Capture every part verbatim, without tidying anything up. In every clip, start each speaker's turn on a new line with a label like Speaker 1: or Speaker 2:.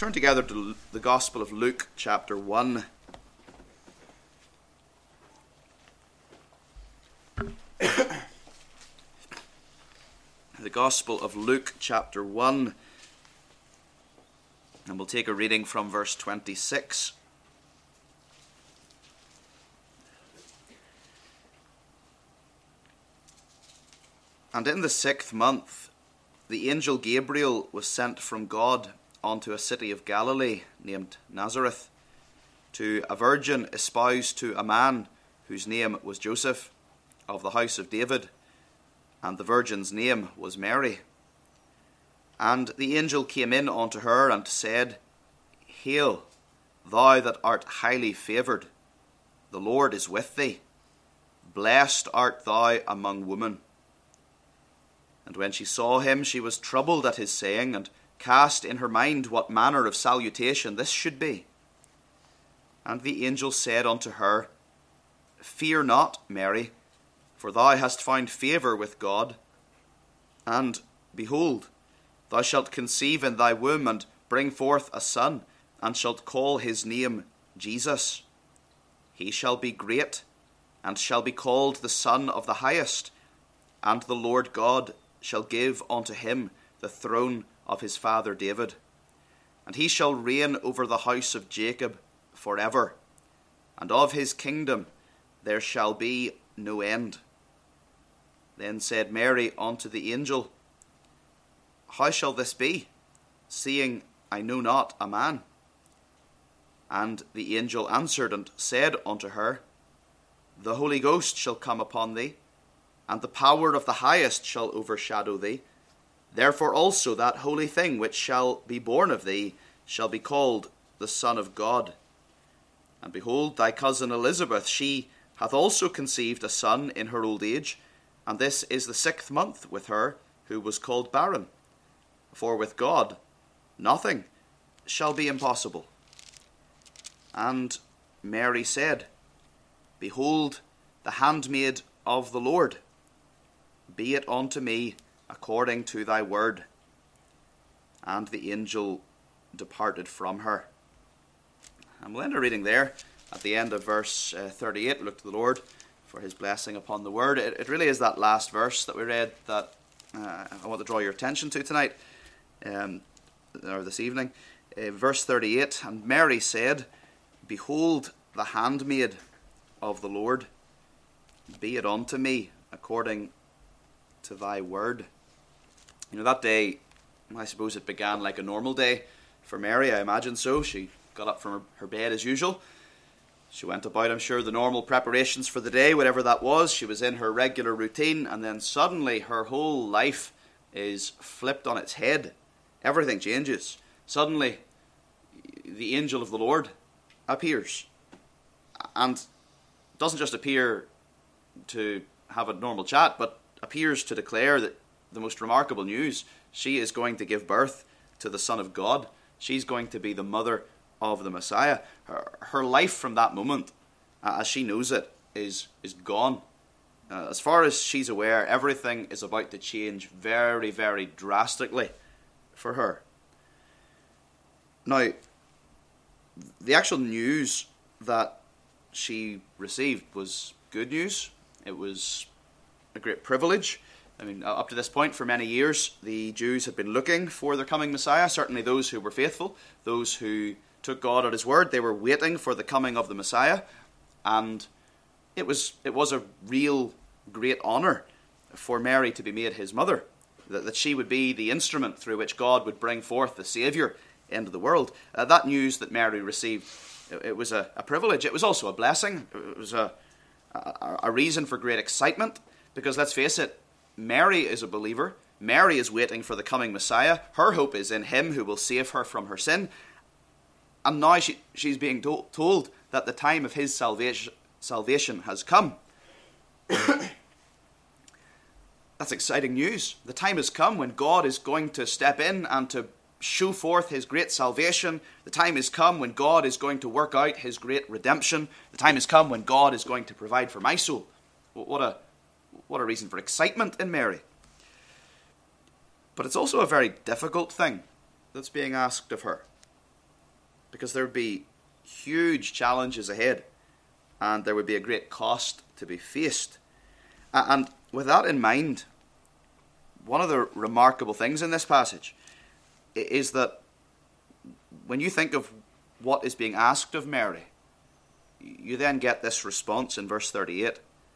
Speaker 1: turn together to the Gospel of Luke, chapter one. The Gospel of Luke, chapter one. And we'll take a reading from verse twenty-six. And in the sixth month, the angel Gabriel was sent from God unto a city of Galilee named Nazareth, to a virgin espoused to a man whose name was Joseph, of the house of David, and the virgin's name was Mary. And the angel came in unto her and said, Hail, thou that art highly favoured, the Lord is with thee. Blessed art thou among women. And when she saw him, she was troubled at his saying, and cast in her mind what manner of salutation this should be. And the angel said unto her, Fear not, Mary, for thou hast found favour with God. And, behold, thou shalt conceive in thy womb, and bring forth a son, and shalt call his name Jesus. He shall be great, and shall be called the Son of the Highest, and the Lord God shall give unto him the throne of his father David. And he shall reign over the house of Jacob for ever, and of his kingdom there shall be no end. Then said Mary unto the angel, How shall this be, seeing I know not a man? And the angel answered and said unto her, The Holy Ghost shall come upon thee, and the power of the Highest shall overshadow thee. Therefore also that holy thing which shall be born of thee shall be called the Son of God. And behold, thy cousin Elizabeth, she hath also conceived a son in her old age, and this is the sixth month with her, who was called barren. For with God nothing shall be impossible. And Mary said, Behold, the handmaid of the Lord, be it unto me according to thy word. And the angel departed from her. And we'll end our reading there at the end of verse uh, thirty-eight. Look to the Lord for his blessing upon the word. It, it really is that last verse that we read that uh, I want to draw your attention to tonight, um, or this evening. Uh, verse thirty-eight, And Mary said, Behold, the handmaid of the Lord, be it unto me according to thy word. You know, that day, I suppose it began like a normal day for Mary, I imagine so. She got up from her, her bed as usual. She went about, I'm sure, the normal preparations for the day, whatever that was. She was in her regular routine, and then suddenly her whole life is flipped on its head. Everything changes. Suddenly, the angel of the Lord appears. And doesn't just appear to have a normal chat, but appears to declare that the most remarkable news: she is going to give birth to the Son of God. She's going to be the mother of the Messiah. Her, her life from that moment, uh, as she knows it, is, is gone. Uh, as far as she's aware, everything is about to change very, very drastically for her. Now, the actual news that she received was good news. It was a great privilege. I mean, up to this point, for many years, the Jews had been looking for their coming Messiah. Certainly those who were faithful, those who took God at his word, they were waiting for the coming of the Messiah. And it was it was a real great honour for Mary to be made his mother, that, that she would be the instrument through which God would bring forth the Saviour into the world. Uh, that news that Mary received, it, it was a, a privilege. It was also a blessing. It was a, a, a reason for great excitement, because let's face it, Mary is a believer. Mary is waiting for the coming Messiah. Her hope is in him who will save her from her sin. And now she, she's being to- told that the time of his salvation, salvation has come. That's exciting news. The time has come when God is going to step in and to show forth his great salvation. The time has come when God is going to work out his great redemption. The time has come when God is going to provide for my soul. What a What a reason for excitement in Mary. But it's also a very difficult thing that's being asked of her. because there would be huge challenges ahead, and there would be a great cost to be faced. And with that in mind, one of the remarkable things in this passage is that when you think of what is being asked of Mary, you then get this response in verse thirty-eight.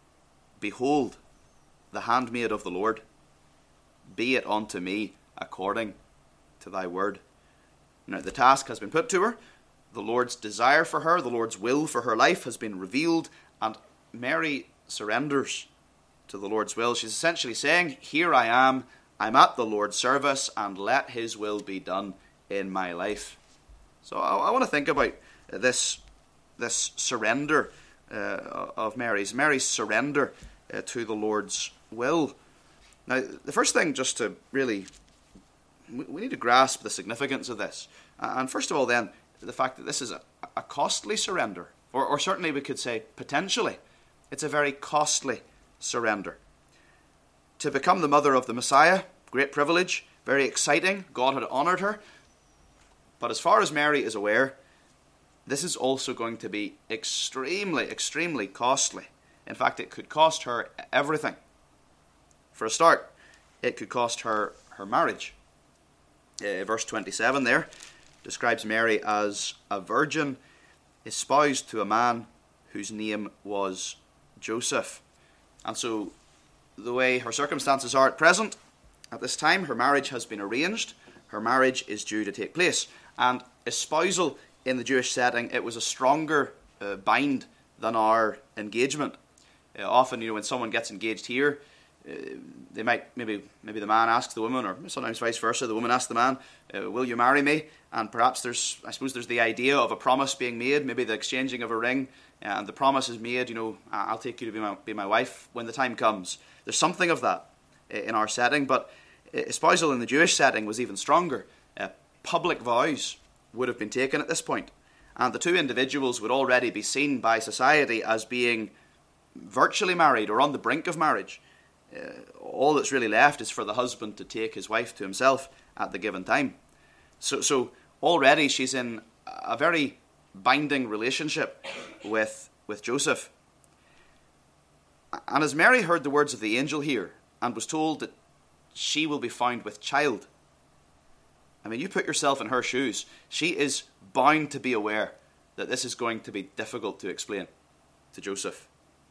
Speaker 1: Behold, the handmaid of the Lord, be it unto me according to thy word. Now the task has been put to her. The Lord's desire for her, the Lord's will for her life has been revealed, and Mary surrenders to the Lord's will. She's essentially saying, here I am, I'm at the Lord's service, and let his will be done in my life. So I, I want to think about this, this surrender uh, of Mary's, Mary's surrender uh, to the Lord's will. Now, the first thing, just to really, we need to grasp the significance of this. And first of all then, the fact that this is a, a costly surrender, or, or certainly we could say potentially, it's a very costly surrender. To become the mother of the Messiah, great privilege, very exciting, God had honoured her. But as far as Mary is aware, this is also going to be extremely, extremely costly. In fact, it could cost her everything. For a start, it could cost her her marriage. Uh, verse twenty-seven there describes Mary as a virgin espoused to a man whose name was Joseph. And so the way her circumstances are at present, at this time, her marriage has been arranged. Her marriage is due to take place. And espousal in the Jewish setting, it was a stronger uh, bind than our engagement. Uh, often, you know, when someone gets engaged here, uh, they might, maybe maybe the man asks the woman, or sometimes vice versa, the woman asks the man, uh, will you marry me? And perhaps there's, I suppose there's the idea of a promise being made, maybe the exchanging of a ring, and the promise is made, you know, I'll take you to be my, be my wife when the time comes. There's something of that in our setting, but espousal in the Jewish setting was even stronger. Uh, public vows would have been taken at this point, and the two individuals would already be seen by society as being virtually married or on the brink of marriage. Uh, all that's really left is for the husband to take his wife to himself at the given time. So, so already she's in a very binding relationship with, with Joseph. And as Mary heard the words of the angel here and was told that she will be found with child, I mean, you put yourself in her shoes. She is bound to be aware that this is going to be difficult to explain to Joseph.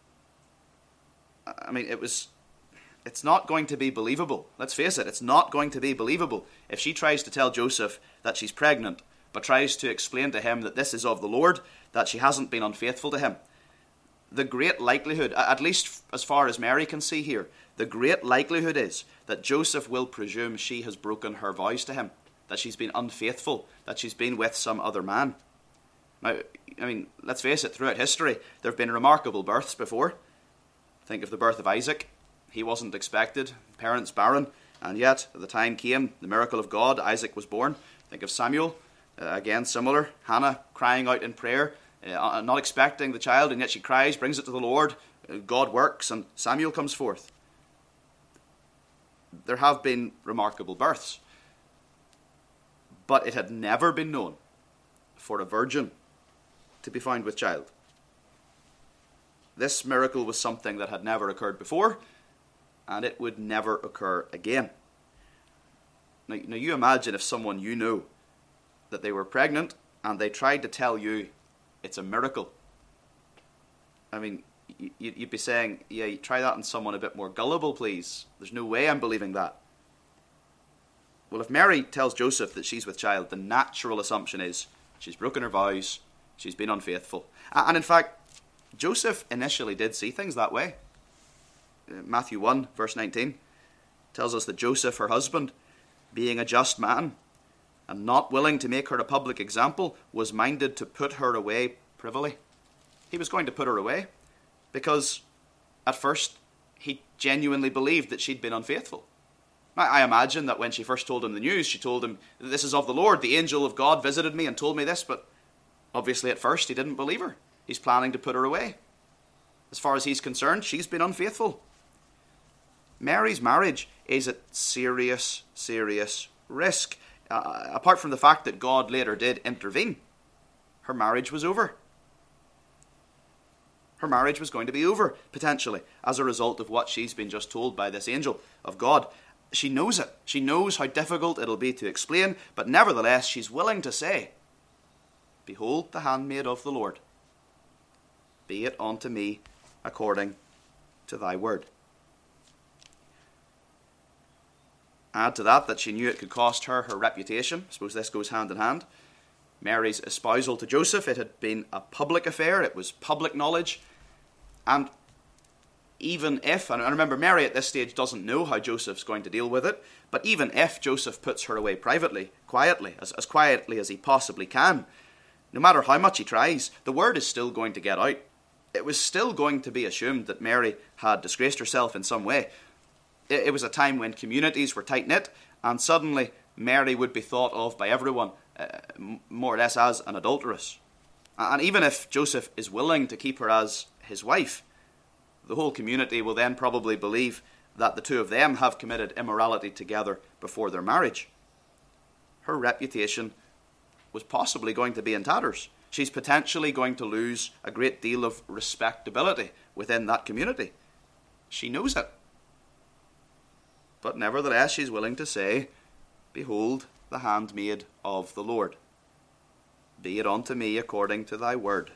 Speaker 1: I mean, it was, it's not going to be believable. Let's face it, it's not going to be believable if she tries to tell Joseph that she's pregnant, but tries to explain to him that this is of the Lord, that she hasn't been unfaithful to him. The great likelihood, at least as far as Mary can see here, the great likelihood is that Joseph will presume she has broken her vows to him, that she's been unfaithful, that she's been with some other man. Now, I mean, let's face it, throughout history, there have been remarkable births before. Think of the birth of Isaac. He wasn't expected, parents barren, and yet, at the time came, the miracle of God, Isaac was born. Think of Samuel, uh, again similar. Hannah crying out in prayer, uh, not expecting the child, and yet she cries, brings it to the Lord. Uh, God works, and Samuel comes forth. There have been remarkable births, but it had never been known for a virgin to be found with child. This miracle was something that had never occurred before, and it would never occur again. Now, now you imagine if someone you knew that they were pregnant and they tried to tell you it's a miracle. I mean, you'd be saying, yeah, you try that on someone a bit more gullible, please. There's no way I'm believing that. Well, if Mary tells Joseph that she's with child, the natural assumption is she's broken her vows, she's been unfaithful. And in fact, Joseph initially did see things that way. Matthew one, verse nineteen, tells us that Joseph, her husband, being a just man, and not willing to make her a public example, was minded to put her away privily. He was going to put her away because at first he genuinely believed that she'd been unfaithful. I imagine that when she first told him the news, she told him, this is of the Lord, the angel of God visited me and told me this, but obviously at first he didn't believe her. He's planning to put her away. As far as he's concerned, she's been unfaithful. Mary's marriage is at serious, serious risk. Uh, apart from the fact that God later did intervene, her marriage was over. Her marriage was going to be over, potentially, as a result of what she's been just told by this angel of God. She knows it. She knows how difficult it'll be to explain, but nevertheless, she's willing to say, "Behold the handmaid of the Lord. Be it unto me according to thy word." Add to that that she knew it could cost her her reputation. I suppose this goes hand in hand. Mary's espousal to Joseph, it had been a public affair. It was public knowledge. And even if, and I remember Mary at this stage doesn't know how Joseph's going to deal with it, but even if Joseph puts her away privately, quietly, as, as quietly as he possibly can, no matter how much he tries, the word is still going to get out. It was still going to be assumed that Mary had disgraced herself in some way. It, it was a time when communities were tight-knit, and suddenly Mary would be thought of by everyone uh, more or less as an adulteress. And even if Joseph is willing to keep her as his wife, the whole community will then probably believe that the two of them have committed immorality together before their marriage. Her reputation was possibly going to be in tatters. She's potentially going to lose a great deal of respectability within that community. She knows it. But nevertheless, she's willing to say, "Behold the handmaid of the Lord. Be it unto me according to thy word."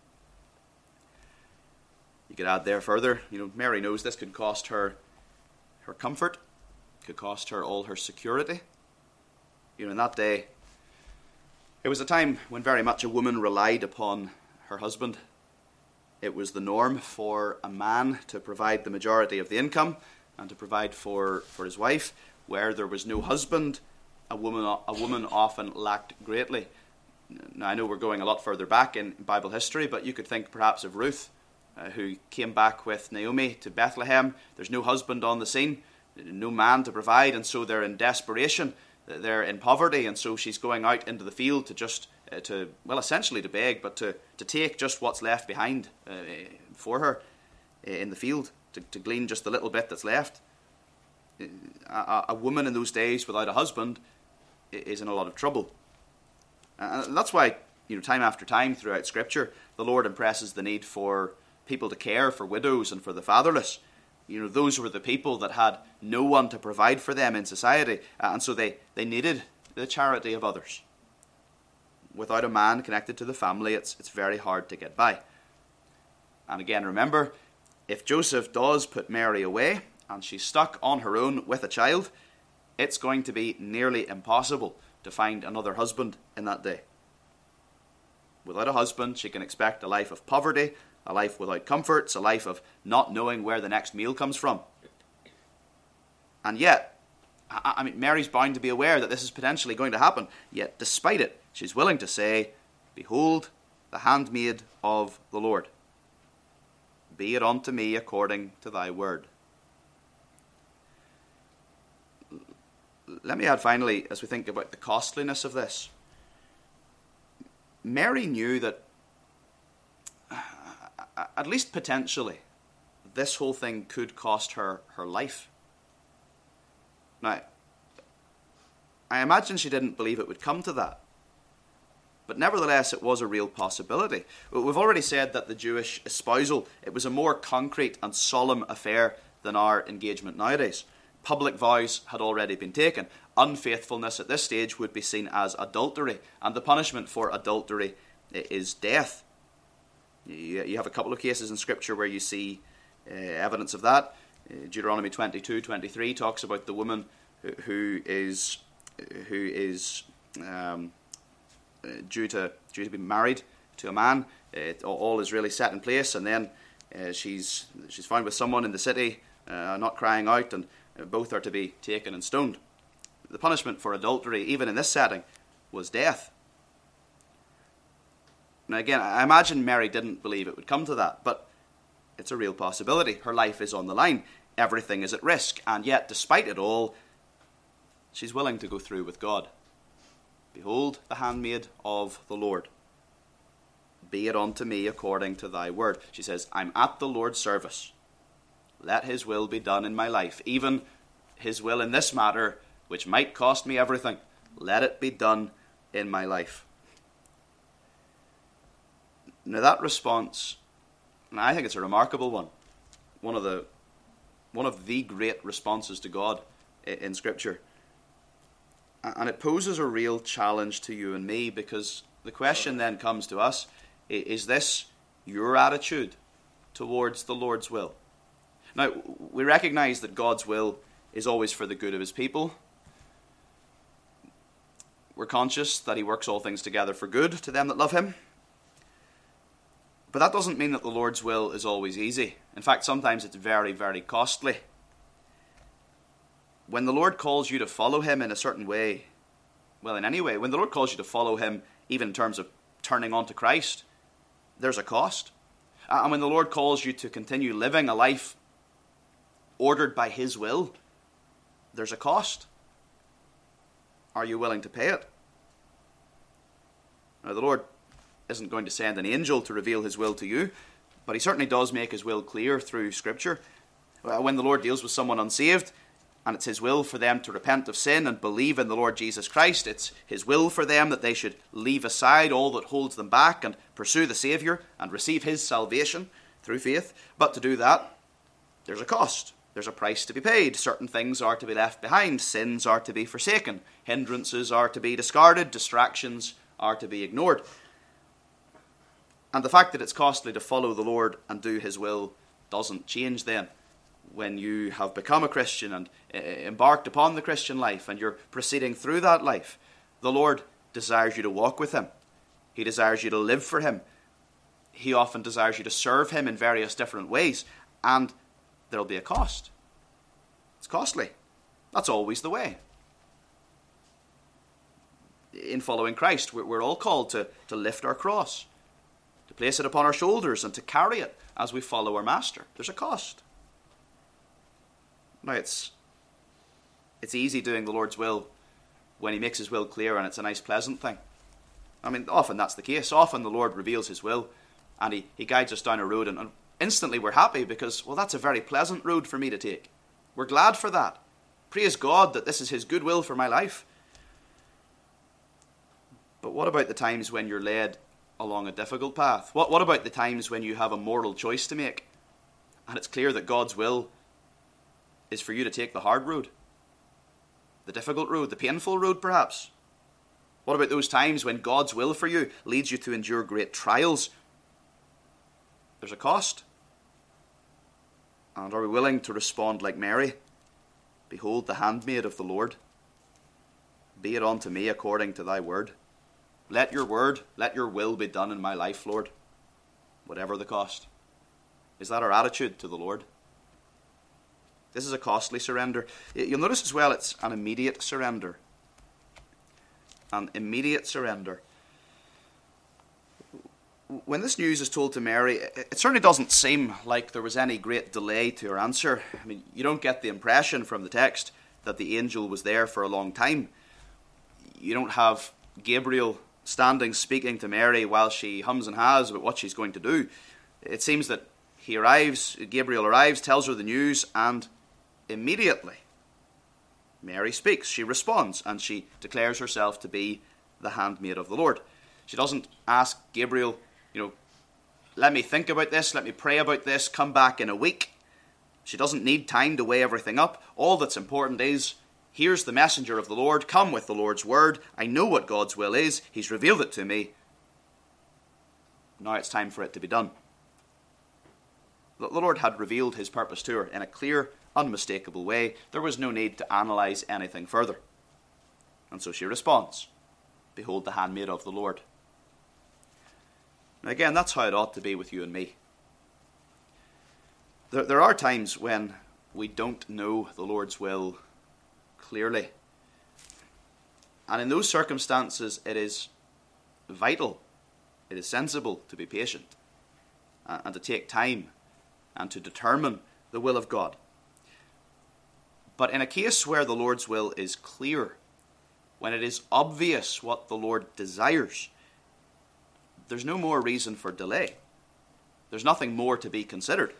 Speaker 1: You could add there further, you know, Mary knows this could cost her her comfort, could cost her all her security. You know, in that day, it was a time when very much a woman relied upon her husband. It was the norm for a man to provide the majority of the income and to provide for, for his wife. Where there was no husband, a woman a woman often lacked greatly. Now, I know we're going a lot further back in Bible history, but you could think perhaps of Ruth, uh, who came back with Naomi to Bethlehem. There's no husband on the scene, no man to provide, and so they're in desperation. They're in poverty, and so she's going out into the field to just, uh, to well, essentially to beg, but to, to take just what's left behind uh, for her uh, in the field, to, to glean just the little bit that's left. A, a woman in those days without a husband is in a lot of trouble. And that's why, you know, time after time throughout Scripture, the Lord impresses the need for people to care for widows and for the fatherless. You know, those were the people that had no one to provide for them in society, and so they, they needed the charity of others. Without a man connected to the family, it's it's very hard to get by. And again, remember, if Joseph does put Mary away, and she's stuck on her own with a child, it's going to be nearly impossible to find another husband in that day. Without a husband, she can expect a life of poverty, a life without comforts, a life of not knowing where the next meal comes from. And yet, I mean, Mary's bound to be aware that this is potentially going to happen. Yet, despite it, she's willing to say, "Behold, the handmaid of the Lord. Be it unto me according to thy word." Let me add finally, as we think about the costliness of this, Mary knew that, at least potentially, this whole thing could cost her her life. Now, I imagine she didn't believe it would come to that. But nevertheless, it was a real possibility. We've already said that the Jewish espousal, it was a more concrete and solemn affair than our engagement nowadays. Public vows had already been taken. Unfaithfulness at this stage would be seen as adultery, and the punishment for adultery is death. You have a couple of cases in Scripture where you see uh, evidence of that. Uh, Deuteronomy twenty-two twenty-three talks about the woman who, who is who is um, uh, due to due to be married to a man. It, all is really set in place, and then uh, she's she's found with someone in the city, uh, not crying out, and both are to be taken and stoned. The punishment for adultery, even in this setting, was death. Now again, I imagine Mary didn't believe it would come to that, but it's a real possibility. Her life is on the line. Everything is at risk. And yet, despite it all, she's willing to go through with God. "Behold, the handmaid of the Lord. Be it unto me according to thy word." She says, "I'm at the Lord's service. Let his will be done in my life. Even his will in this matter, which might cost me everything, let it be done in my life." Now that response, and I think it's a remarkable one, one of the one of the great responses to God in Scripture. And it poses a real challenge to you and me, because the question then comes to us, is this your attitude towards the Lord's will? Now, we recognize that God's will is always for the good of his people. We're conscious that he works all things together for good to them that love him. But that doesn't mean that the Lord's will is always easy. In fact, sometimes it's very, very costly. When the Lord calls you to follow him in a certain way, well, in any way, when the Lord calls you to follow him, even in terms of turning on to Christ, there's a cost. And when the Lord calls you to continue living a life ordered by his will, there's a cost. Are you willing to pay it? Now, the Lord isn't going to send an angel to reveal his will to you, but he certainly does make his will clear through Scripture. When the Lord deals with someone unsaved, and it's his will for them to repent of sin and believe in the Lord Jesus Christ, it's his will for them that they should leave aside all that holds them back and pursue the Saviour and receive his salvation through faith. But to do that, there's a cost. There's a price to be paid. Certain things are to be left behind. Sins are to be forsaken. Hindrances are to be discarded. Distractions are to be ignored. And the fact that it's costly to follow the Lord and do his will doesn't change then. When you have become a Christian and embarked upon the Christian life and you're proceeding through that life, the Lord desires you to walk with him. He desires you to live for him. He often desires you to serve him in various different ways, and there'll be a cost. It's costly. That's always the way. In following Christ, we're all called to, to lift our cross, to place it upon our shoulders and to carry it as we follow our Master. There's a cost. Now, it's, it's easy doing the Lord's will when he makes his will clear and it's a nice, pleasant thing. I mean, often that's the case. Often the Lord reveals his will and he, he guides us down a road, and, and instantly we're happy because, well, that's a very pleasant road for me to take. We're glad for that. Praise God that this is his good will for my life. But what about the times when you're led along a difficult path? What, what about the times when you have a moral choice to make and it's clear that God's will is for you to take the hard road, the difficult road, the painful road perhaps? What about those times when God's will for you leads you to endure great trials? There's a cost. And are we willing to respond like Mary? Behold the handmaid of the Lord. Be it unto me according to thy word. Let your word, let your will be done in my life, Lord, whatever the cost. Is that our attitude to the Lord? This is a costly surrender. You'll notice as well it's an immediate surrender. An immediate surrender. When this news is told to Mary, it certainly doesn't seem like there was any great delay to her answer. I mean, you don't get the impression from the text that the angel was there for a long time. You don't have Gabriel standing speaking to Mary while she hums and has about what she's going to do. It seems that he arrives, Gabriel arrives, tells her the news, and immediately Mary speaks. She responds, and she declares herself to be the handmaid of the Lord. She doesn't ask Gabriel, you know, let me think about this, let me pray about this, come back in a week. She doesn't need time to weigh everything up. All that's important is, here's the messenger of the Lord, come with the Lord's word. I know what God's will is. He's revealed it to me. Now it's time for it to be done. The Lord had revealed his purpose to her in a clear, unmistakable way. There was no need to analyze anything further. And so she responds, behold the handmaid of the Lord. Now again, that's how it ought to be with you and me. There, there are times when we don't know the Lord's will clearly. And in those circumstances, it is vital, it is sensible to be patient and to take time and to determine the will of God. But in a case where the Lord's will is clear, when it is obvious what the Lord desires, there's no more reason for delay. There's nothing more to be considered.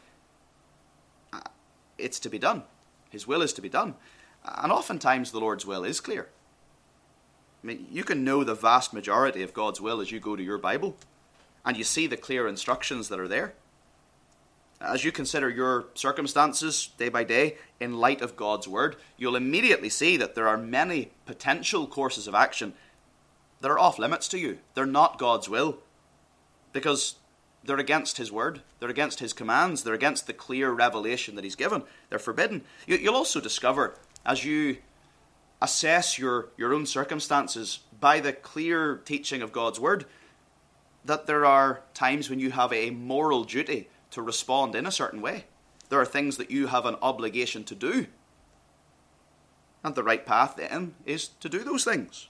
Speaker 1: It's to be done. His will is to be done. And oftentimes the Lord's will is clear. I mean, you can know the vast majority of God's will as you go to your Bible. and you see the clear instructions that are there. As you consider your circumstances day by day in light of God's word, you'll immediately see that there are many potential courses of action that are off limits to you. They're not God's will, because they're against his word. They're against his commands. They're against the clear revelation that he's given. They're forbidden. You, you'll also discover, as you assess your, your own circumstances by the clear teaching of God's word, that there are times when you have a moral duty to respond in a certain way. There are things that you have an obligation to do. And the right path then is to do those things.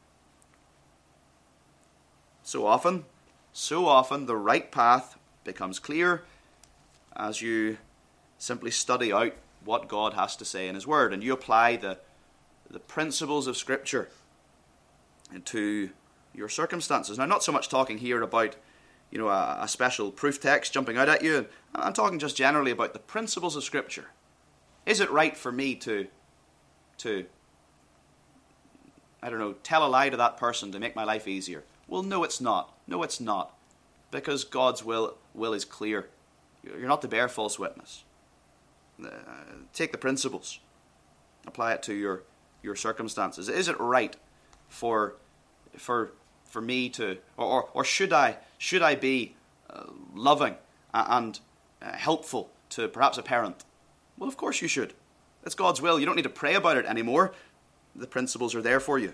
Speaker 1: So often, so often the right path becomes clear as you simply study out what God has to say in his word, and you apply the, the principles of Scripture to your circumstances. Now, not so much talking here about, you know, a, a special proof text jumping out at you. I'm talking just generally about the principles of Scripture. Is it right for me to, to, I don't know, tell a lie to that person to make my life easier? Well, no, it's not. No, it's not. Because God's will, will is clear. You're not to bear false witness. Uh, take the principles. Apply it to your, your circumstances. Is it right for, for, for me to, or, or, or should I, should I be uh, loving and uh, helpful to perhaps a parent? Well, of course you should. It's God's will. You don't need to pray about it anymore. The principles are there for you.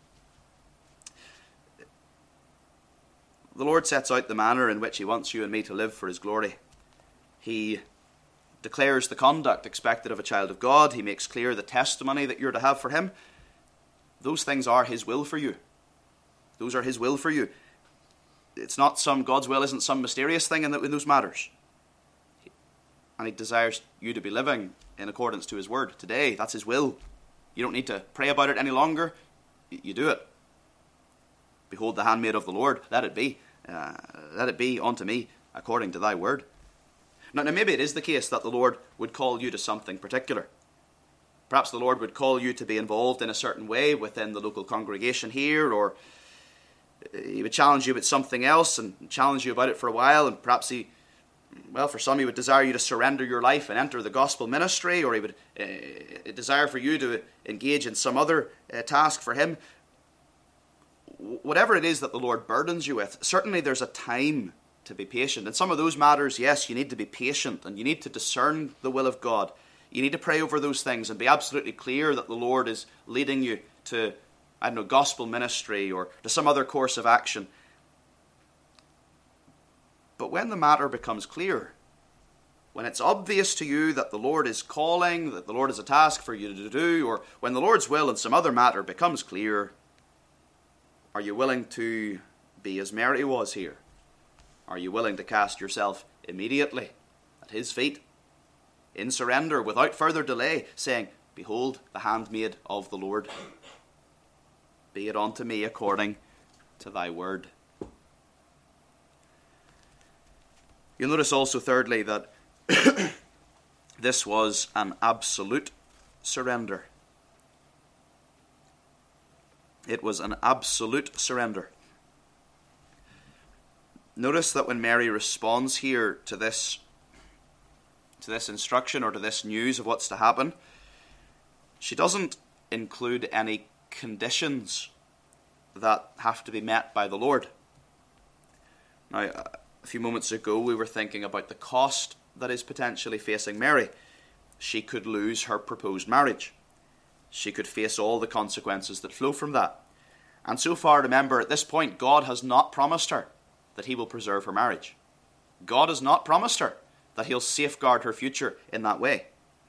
Speaker 1: The Lord sets out the manner in which he wants you and me to live for his glory. He declares the conduct expected of a child of God. He makes clear the testimony that you're to have for him. Those things are his will for you. Those are his will for you. It's not some, God's will isn't some mysterious thing in, the, in those matters. And he desires you to be living in accordance to his word today. That's his will. You don't need to pray about it any longer. You do it. Behold the handmaid of the Lord, let it be. Uh, let it be unto me according to thy word. Now, now, maybe it is the case that the Lord would call you to something particular. Perhaps the Lord would call you to be involved in a certain way within the local congregation here, or he would challenge you with something else and challenge you about it for a while, and perhaps he, well, for some he would desire you to surrender your life and enter the gospel ministry, or he would uh, desire for you to engage in some other uh, task for him. Whatever it is that the Lord burdens you with, certainly there's a time to be patient. In some of those matters, yes, you need to be patient and you need to discern the will of God. You need to pray over those things and be absolutely clear that the Lord is leading you to, I don't know, gospel ministry or to some other course of action. But when the matter becomes clear, when it's obvious to you that the Lord is calling, that the Lord has a task for you to do, or when the Lord's will in some other matter becomes clear, are you willing to be as Mary was here? Are you willing to cast yourself immediately at his feet, in surrender, without further delay, saying, behold the handmaid of the Lord. Be it unto me according to thy word. You'll notice also, thirdly, that this was an absolute surrender. It was an absolute surrender. Notice that when Mary responds here to this, to this instruction or to this news of what's to happen, she doesn't include any conditions that have to be met by the Lord. Now, a few moments ago we were thinking about the cost that is potentially facing Mary. She could lose her proposed marriage. She could face all the consequences that flow from that. And so far, remember, at this point, God has not promised her that he will preserve her marriage. God has not promised her that he'll safeguard her future in that way.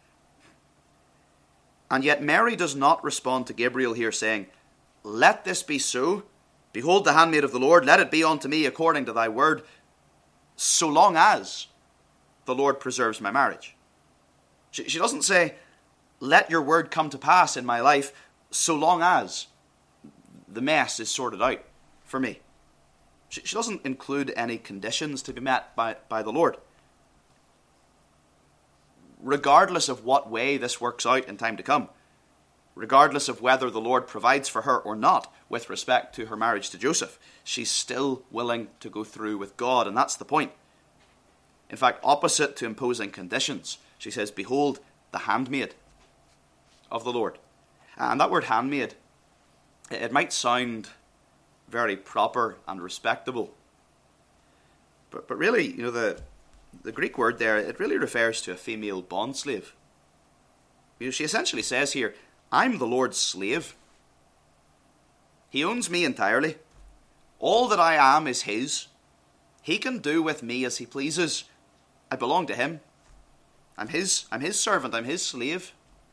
Speaker 1: And yet Mary does not respond to Gabriel here saying, let this be so. Behold the handmaid of the Lord, let it be unto me according to thy word, so long as the Lord preserves my marriage. She, she doesn't say, let your word come to pass in my life so long as the mess is sorted out for me. She, she doesn't include any conditions to be met by, by the Lord. Regardless of what way this works out in time to come, regardless of whether the Lord provides for her or not with respect to her marriage to Joseph. She's still willing to go through with God, and that's the point. In fact, opposite to imposing conditions, she says, "Behold, the handmaid of the Lord." And that word handmaid, it might sound very proper and respectable. But, but really, you know, the, the Greek word there, it really refers to a female bondslave. You know, she essentially says here, I'm the Lord's slave. He owns me entirely. All that I am is his. He can do with me as he pleases. I belong to him. I'm his, I'm his servant, I'm his slave.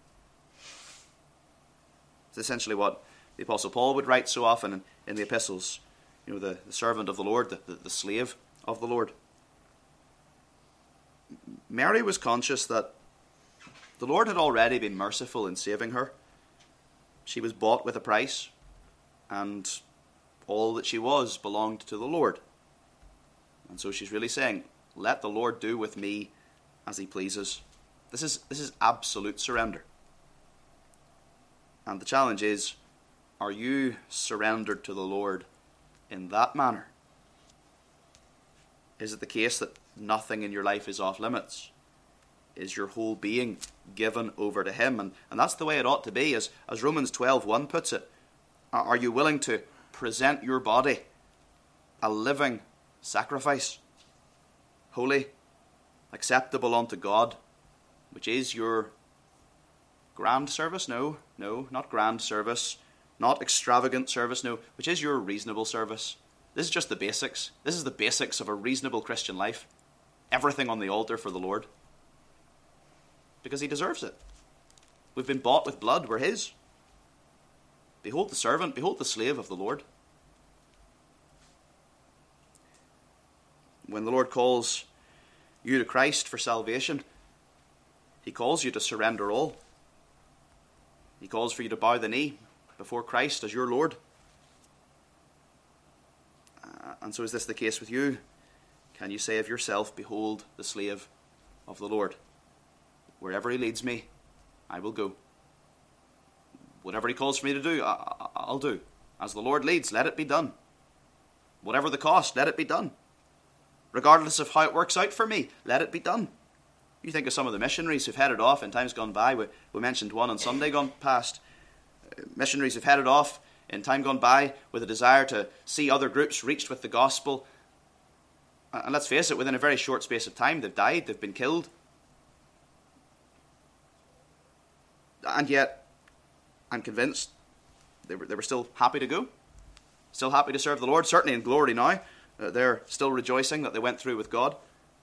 Speaker 1: It's essentially what the Apostle Paul would write so often in, in the epistles. You know, the, the servant of the Lord, the, the, the slave of the Lord. Mary was conscious that the Lord had already been merciful in saving her. She was bought with a price, and all that she was belonged to the Lord. And so she's really saying, let the Lord do with me as he pleases. This is, this is absolute surrender. And the challenge is, are you surrendered to the Lord in that manner? Is it the case that nothing in your life is off limits? Is your whole being given over to him? And, and that's the way it ought to be, as, as Romans twelve one puts it. Are you willing to present your body a living sacrifice, holy, acceptable unto God, which is your grand service? No, no, not grand service, not extravagant service, no, which is your reasonable service. This is just the basics. This is the basics of a reasonable Christian life. Everything on the altar for the Lord. Because he deserves it. We've been bought with blood, we're his. Behold the servant, behold the slave of the Lord. When the Lord calls you to Christ for salvation, he calls you to surrender all. He calls for you to bow the knee before Christ as your Lord. Uh, and so is this the case with you? Can you say of yourself, behold the slave of the Lord? Wherever he leads me, I will go. Whatever he calls for me to do, I, I, I'll do. As the Lord leads, let it be done. Whatever the cost, let it be done. Regardless of how it works out for me, let it be done. You think of some of the missionaries who've headed off in times gone by. We, we mentioned one on Sunday gone past. Uh, missionaries who've headed off in time gone by with a desire to see other groups reached with the gospel. And let's face it, within a very short space of time, they've died, they've been killed. And yet, I'm convinced they were, they were still happy to go. Still happy to serve the Lord, certainly in glory now. Uh, they're still rejoicing that they went through with God.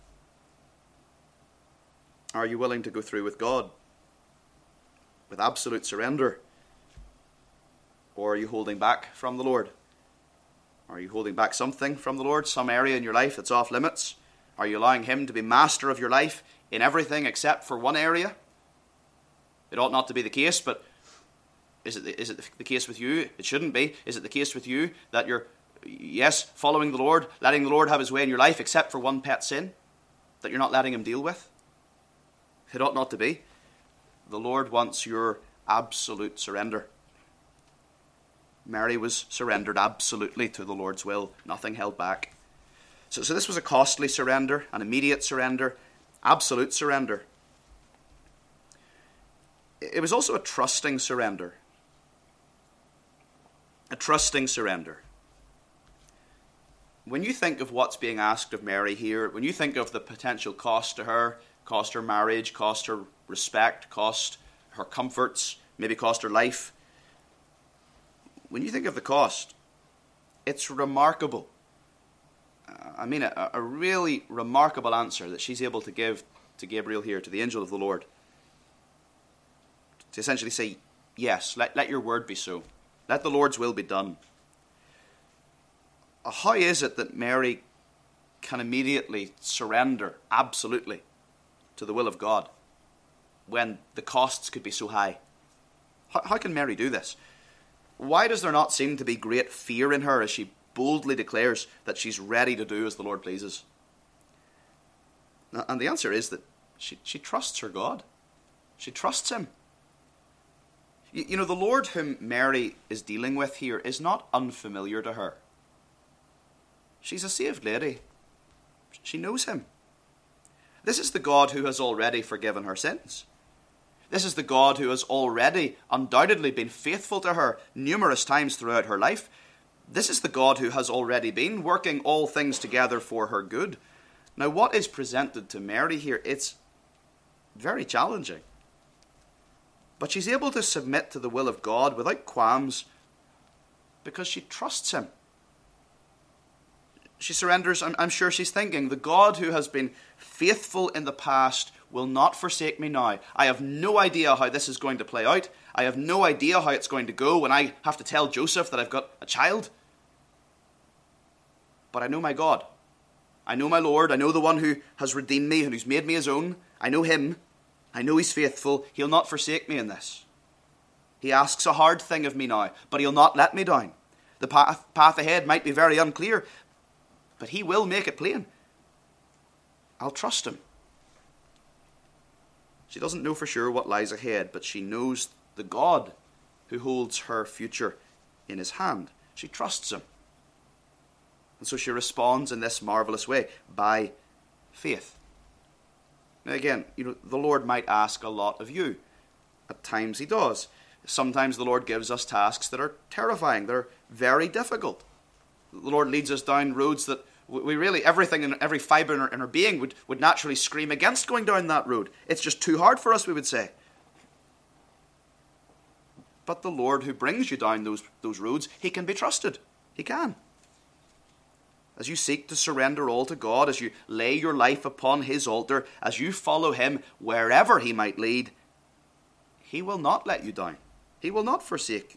Speaker 1: Are you willing to go through with God with absolute surrender? Or are you holding back from the Lord? Are you holding back something from the Lord? Some area in your life that's off limits? Are you allowing him to be master of your life in everything except for one area? It ought not to be the case, but is it the, is it the case with you? It shouldn't be. Is it the case with you that you're, yes, following the Lord, letting the Lord have his way in your life except for one pet sin that you're not letting him deal with? It ought not to be. The Lord wants your absolute surrender. Mary was surrendered absolutely to the Lord's will, nothing held back. So, so this was a costly surrender, an immediate surrender, absolute surrender. It was also a trusting surrender. A trusting surrender. When you think of what's being asked of Mary here, when you think of the potential cost to her, cost her marriage, cost her respect, cost her comforts, maybe cost her life, when you think of the cost, it's remarkable. I mean, a, a really remarkable answer that she's able to give to Gabriel here, to the angel of the Lord. To essentially say, yes, let, let your word be so. Let the Lord's will be done. How is it that Mary can immediately surrender absolutely to the will of God when the costs could be so high? How, how can Mary do this? Why does there not seem to be great fear in her as she boldly declares that she's ready to do as the Lord pleases? And the answer is that she, she trusts her God. She trusts him. You, you know, the Lord whom Mary is dealing with here is not unfamiliar to her. She's a saved lady. She knows him. This is the God who has already forgiven her sins. This is the God who has already undoubtedly been faithful to her numerous times throughout her life. This is the God who has already been working all things together for her good. Now, what is presented to Mary here, it's very challenging. But she's able to submit to the will of God without qualms because she trusts him. She surrenders. I'm, I'm sure she's thinking, the God who has been faithful in the past will not forsake me now. I have no idea how this is going to play out. I have no idea how it's going to go when I have to tell Joseph that I've got a child. But I know my God. I know my Lord. I know the one who has redeemed me and who's made me his own. I know him. I know he's faithful. He'll not forsake me in this. He asks a hard thing of me now, but he'll not let me down. The path, path ahead might be very unclear, but he will make it plain. I'll trust him. She doesn't know for sure what lies ahead, but she knows the God who holds her future in his hand. She trusts him. And so she responds in this marvelous way, by faith. Now again, you know, the Lord might ask a lot of you. At times he does. Sometimes the Lord gives us tasks that are terrifying. They're very difficult. The Lord leads us down roads that we really, everything in every fibre in our, in our being would, would naturally scream against going down that road. It's just too hard for us, we would say. But the Lord who brings you down those, those roads, he can be trusted. He can. As you seek to surrender all to God, as you lay your life upon his altar, as you follow him wherever he might lead, he will not let you down. He will not forsake you.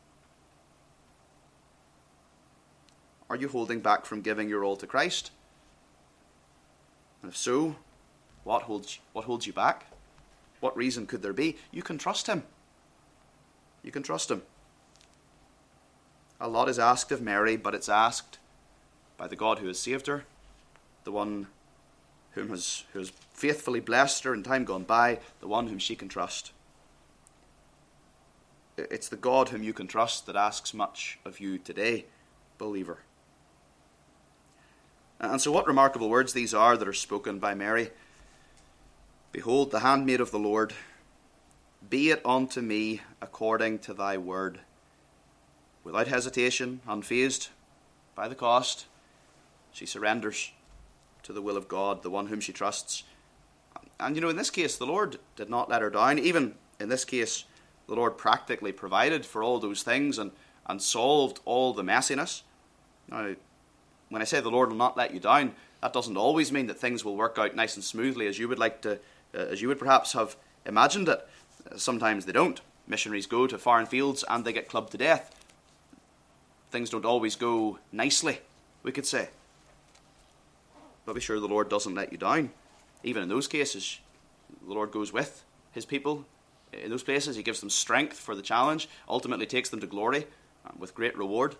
Speaker 1: Are you holding back from giving your all to Christ? And if so, what holds, what holds you back? What reason could there be? You can trust him. You can trust him. A lot is asked of Mary, but it's asked by the God who has saved her, the one whom has, who has faithfully blessed her in time gone by, the one whom she can trust. It's the God whom you can trust that asks much of you today, believer. And so what remarkable words these are that are spoken by Mary. Behold, the handmaid of the Lord, be it unto me according to thy word. Without hesitation, unfazed by the cost, she surrenders to the will of God, the one whom she trusts. And you know, in this case, the Lord did not let her down. Even in this case, the Lord practically provided for all those things and, and solved all the messiness. Now, when I say the Lord will not let you down, that doesn't always mean that things will work out nice and smoothly as you would like to, uh, as you would perhaps have imagined it. Uh, sometimes they don't. Missionaries go to foreign fields and they get clubbed to death. Things don't always go nicely, we could say. But be sure the Lord doesn't let you down. Even in those cases, the Lord goes with his people. In those places, he gives them strength for the challenge, ultimately takes them to glory uh, with great reward.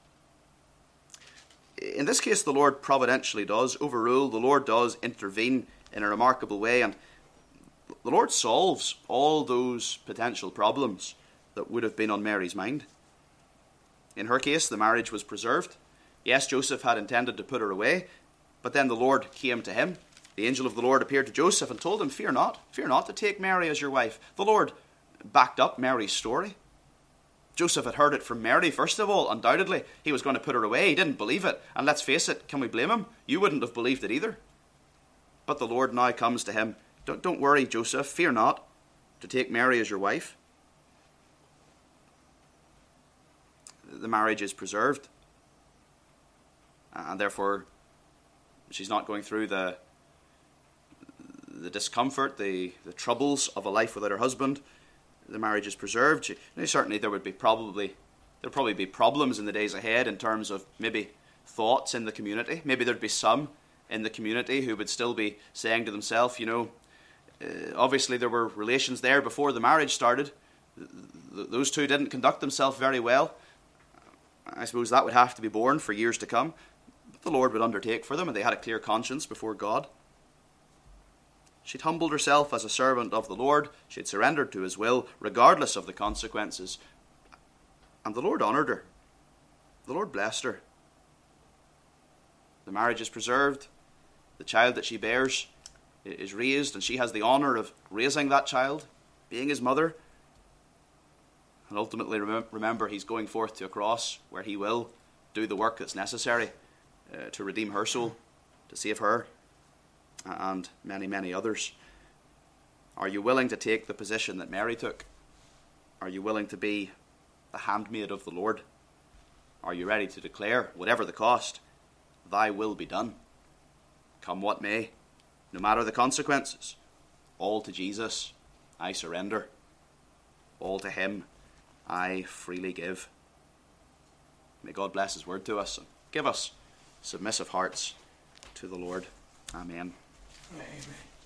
Speaker 1: In this case, the Lord providentially does overrule. The Lord does intervene in a remarkable way, and the Lord solves all those potential problems that would have been on Mary's mind. In her case, the marriage was preserved. Yes, Joseph had intended to put her away, but then the Lord came to him. The angel of the Lord appeared to Joseph and told him, Fear not, fear not to take Mary as your wife. The Lord backed up Mary's story. Joseph had heard it from Mary, first of all, undoubtedly. He was going to put her away. He didn't believe it. And let's face it, can we blame him? You wouldn't have believed it either. But the Lord now comes to him. Don't, don't worry, Joseph, fear not to take Mary as your wife. The marriage is preserved. And therefore, she's not going through the the discomfort, the, the troubles of a life without her husband. The marriage is preserved. She, certainly there would be probably there'd probably be problems in the days ahead in terms of maybe thoughts in the community. Maybe there'd be some in the community who would still be saying to themselves, you know, uh, obviously there were relations there before the marriage started. Th- th- those two didn't conduct themselves very well. I suppose that would have to be borne for years to come. But the Lord would undertake for them, and they had a clear conscience before God. She'd humbled herself as a servant of the Lord. She'd surrendered to his will, regardless of the consequences. And the Lord honoured her. The Lord blessed her. The marriage is preserved. The child that she bears is raised, and she has the honour of raising that child, being his mother. And ultimately, remember, he's going forth to a cross where he will do the work that's necessary uh, to redeem her soul, to save her, and many, many others. Are you willing to take the position that Mary took? Are you willing to be the handmaid of the Lord? Are you ready to declare, whatever the cost, thy will be done? Come what may, no matter the consequences, all to Jesus I surrender. All to him I freely give. May God bless his word to us and give us submissive hearts to the Lord. Amen.
Speaker 2: Amen.